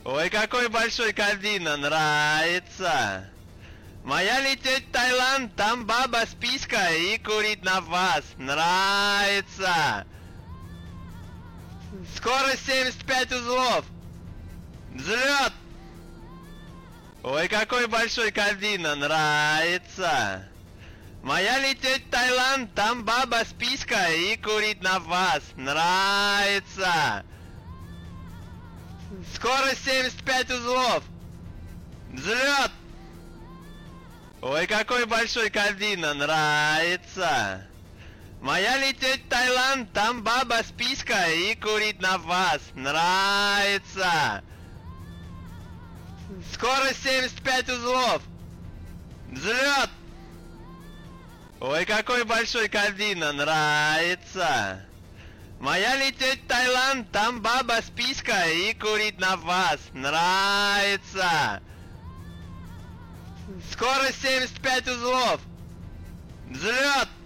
Ой, какой большой кабина, нравится. Моя лететь в Таиланд, там баба с писькой и курит на вас. Нравится. Скорость 75 узлов. Взлет. Ой, какой большой кабина, нравится. Моя лететь в Таиланд, там баба с писькой и курит на вас. Нравится. Скорость 75 узлов. Взлет. Ой, какой большой кабина, нравится. Моя лететь в Таиланд, там баба с писькой и курит на вас. Нравится. Скорость 75 узлов. Взлет. Ой, какой большой кабина, нравится. Моя лететь в Таиланд, там баба с писькой и курит на вас. Нравится. Скорость 75 узлов. Взлет.